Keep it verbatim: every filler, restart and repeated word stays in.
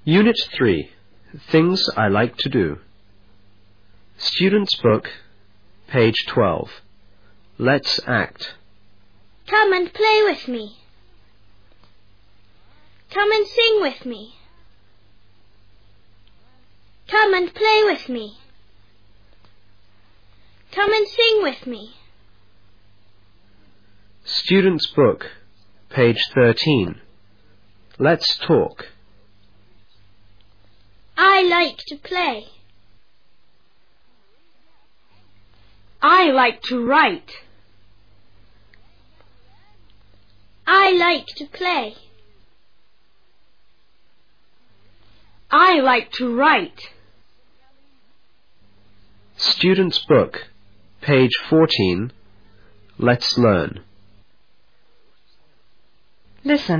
Unit three. Things I Like to Do. Student's Book, page twelve. Let's act. Come and play with me. Come and sing with me. Come and play with me. Come and sing with me. Student's Book, page thirteen. Let's talk. I like to play. I like to write. I like to play. I like to write. Student's Book, page fourteen. Let's learn. Listen.